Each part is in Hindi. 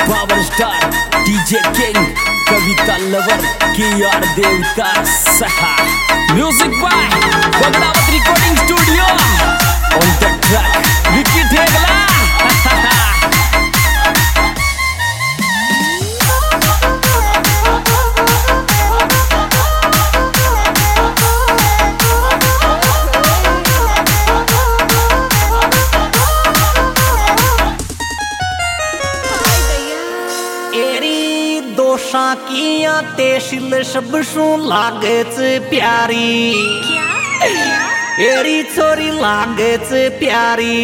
Power star DJ king Kavita lover KR देवता सहा music by Bagdawat recording studio on the track Vicky Thegla. किया तेशिल सबसू लागेच प्यारी एरी छोरी लागेच प्यारी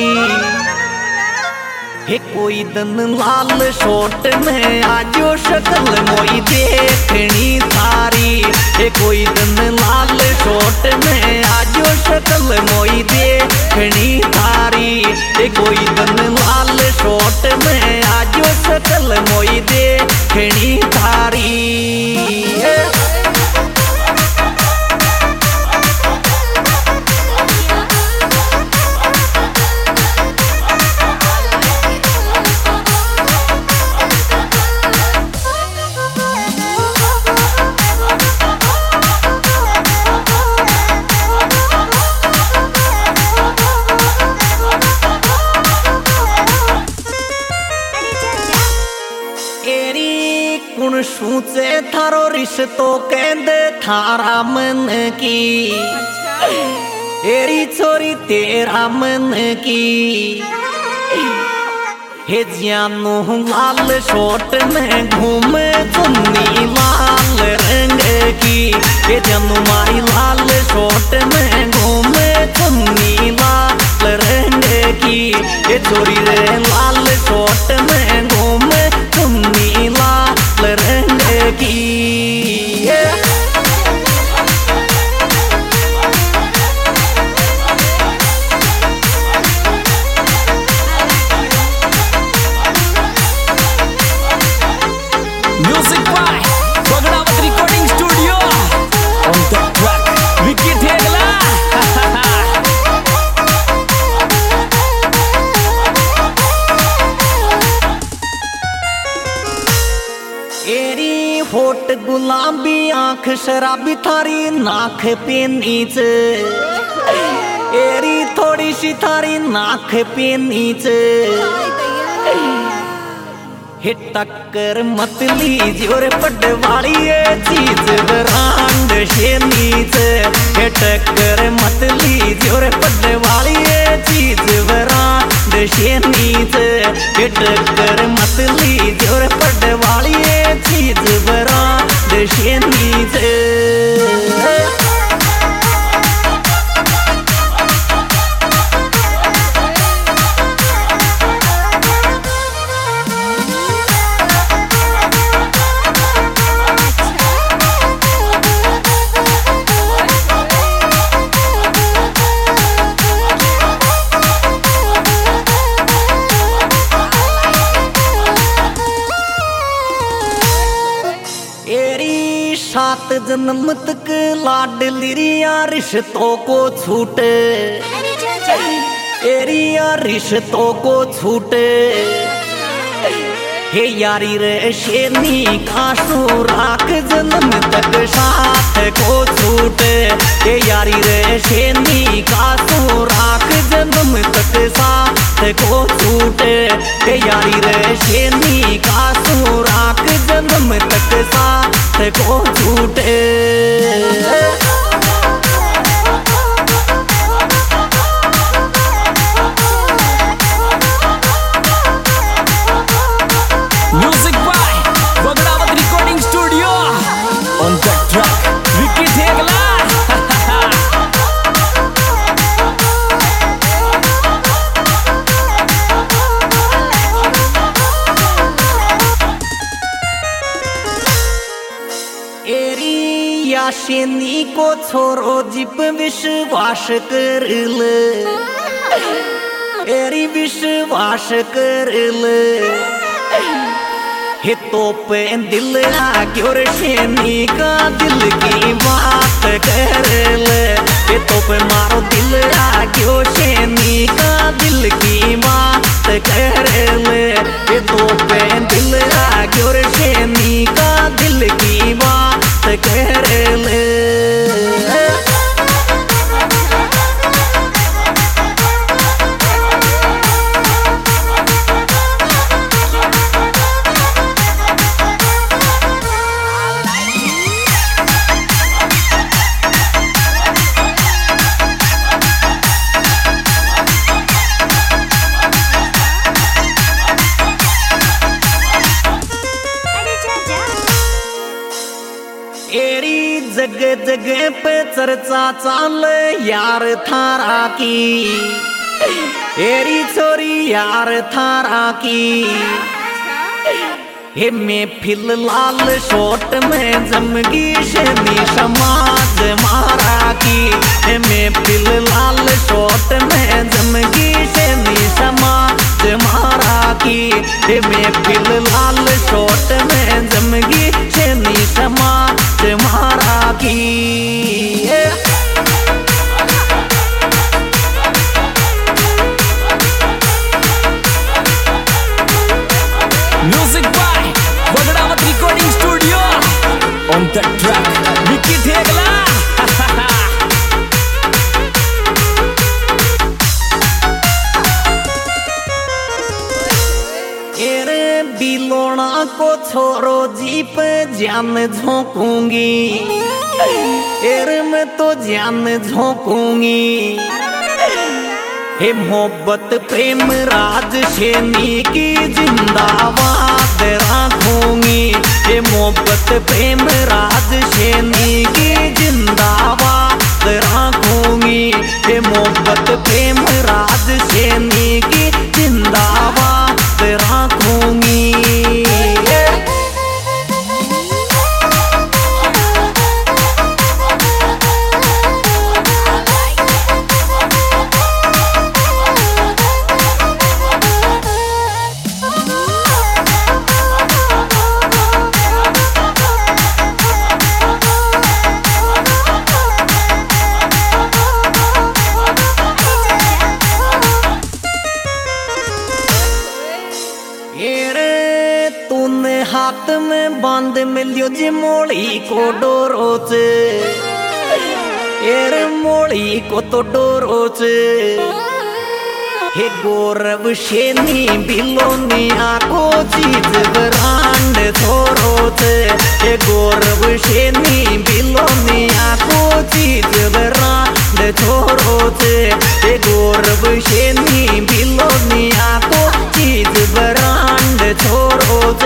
हे कोई दन लाल शोट में आजो शक्ल मोई देखनी थारी हे कोई दन लाल शोट में आजो शक्ल मोई देखनी थारी हे कोई दन लाल शोट में आजो शक्ल मोई देखनी थारी। सूचे थारो रिश्तो कहते थारा मन की एरी छोरी तेरा मन की हे जानू लाल शोट में घूमे चुन्नी लाल रंग की हे जानू मारी लाल शोट में घूमे चुन्नी लाल रंग की हे छोरी रे लाल शोट में घूमे चुन्नी लाल रंग की। Music by Bagdawat recording studio on the track Vicky Thegla. एरी होठ गुलाबी आंख शराबी थारी नाक पे नीचे एरी थोड़ी सी थारी नाक पे नीचे हे टक्कर मत लीजिए रे पटवारी ये चीज ब्रांड से नीचे हे टक्कर मत लीजिए रे पटवारी ये चीज ब्रांड से नीचे हे टक्कर मत लीजिए रे पटवारी ये चीज ब्रांड से नीचे। सात जन्म तक लाडली रिया रिश्तों को छूटे एरिया रिश्तों को छूटे हे यारी रे शेनी का सुराख जन्म तक साथ को छूटे हे यारी रे शेनी का सुराख जन्म तक साथ को छूटे हे यारी रे शेनी का सुराख जन्म तक साथ को छूटे। Music by Bagdawat recording studio on the track Vicky Thegla. याशिनी को छोरो जिप विश्वास कर ले एरी विश्वास कर ले हे तो पे दिल आग्यो रे शेनी का दिल की बात कर ले हे तो पे मारो दिल आग्यो शेनी का दिल की बात कर ले हे तो पे दिल जगह जगह पे चर्चा चाल यार थारा की, एरी छोरी यार थारा की। हे मैं फिलहाल शॉट में जमगी शेनी समाज मारा की। हे मैं फिलहाल शॉट में जमगी शेनी समाज मारा की। हे मैं फिलहाल शॉट में जमगी शेनी समाज मारा की। Music by Bagdawat recording studio on the track Vicky Thegla. एरे बिलोना को छोरो जीप जान झोंकूंगी। एरे मैं तो जान झोंकूंगी। हे मोहब्बत प्रेम राज शेनी की जिंदाबाद रखूंगी। हे मोहब्बत प्रेम राज शेनी की जिंदाबाद रखूंगी। हे मोहब्बत प्रेम राज शेनी की जिंदाबाद रखूंगी। हाथ में बांध मिलियो जी मोड़ी को डोरोच। एर मोड़ी को तो डोरोच। हे गौरव शेनी बिलोनिया को चीज ब्रांड थोरोच। हे गौरव शेनी बिलोनिया को चीज ब्रांड थोरोच। हे गौरव शेनी बिलोनिया को चीज ब्रांड थोरोच।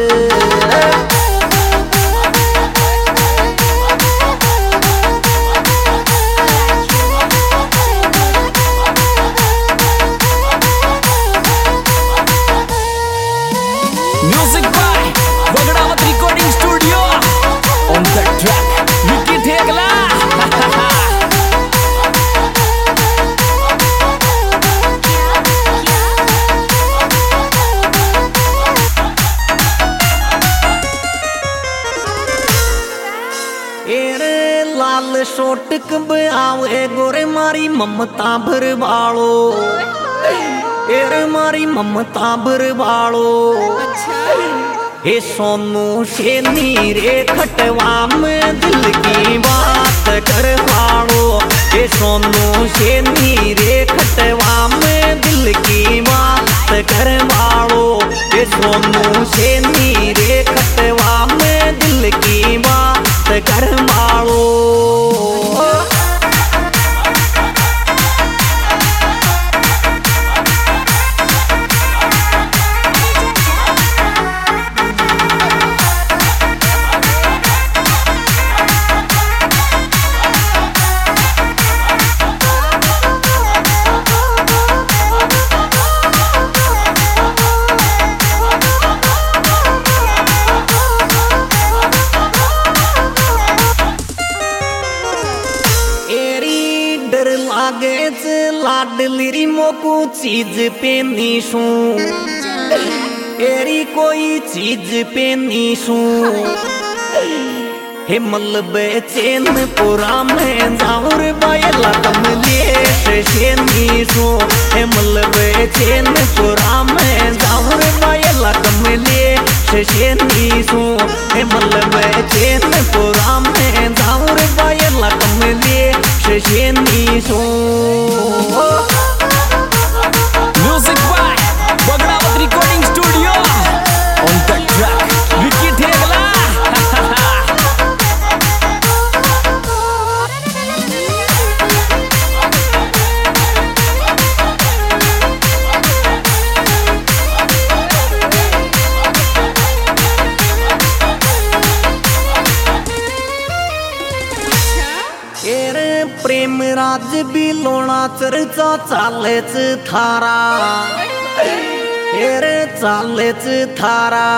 Music by Bagdawat recording studio on the track Vicky Thegla. एरे लाल शोटक आवे गोरे मारी ममता भरवालो। एरे मारी ममता भरवालो। हे सोनू शेनी रे खटवा में दिल की बात करवालो। हे सोनू शेनी रे खटवा में दिल की बात करवालो। हे सोनू शेनी रे खटवा में दिल की बात करवालो। लागे लाडली री मोकू चीज पेनी सू। एरी कोई चीज पेनी सू। हे मलबे चेन पुरा में जाऊर बायला कमलेश शेनी सू। हे मलबे चेन पुरा में जाऊर बायला कमलेश शेनी सू। हे मलबे चेन पुरा में जाऊर बायला कमलेश शेनी सू। Music by Bagdawat recording studio on the track Vicky Thegla. राज बिलोणा चर्चा चालेच थारा रे चालेच थारा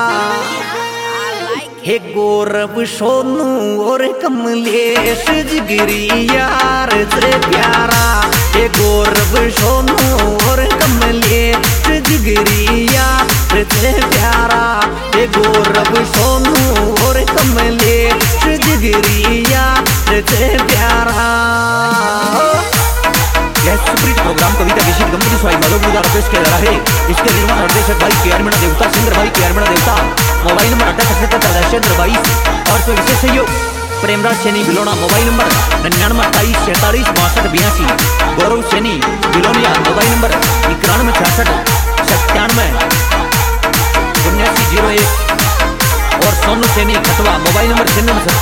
हे गौरव सोनू और कमलेश जिगरी यार से प्यारा हे गौरव सोनू और कमलेश जिगरी यार से प्यारा हे गौरव सोनू और कमलेश जिगरी यार से प्यारा। यह सुप्रीत प्रोग्राम कविता गीत कंपनी स्वाई माधोपुर द्वारा पेश किया जा रहा है। इसके निर्माण निर्देशक भाई के आरमणा देवता, चंद्र भाई के आरमणा देवता, मोबाइल नंबर 8877 और विशेष सहयोग Premraj Saini Bilona, mobile number 9928464662, Gaurav Saini Biloniya, mobile number 916667 और Sonu Saini Khatwa, mobile number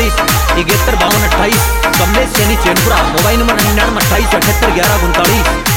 9637 715228, Kamlesh Saini Chainpura, mobile number 9928 78 11 39।